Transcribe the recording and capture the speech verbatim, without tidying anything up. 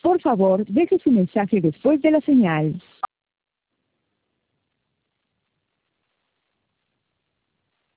Por favor, deje su mensaje después de la señal.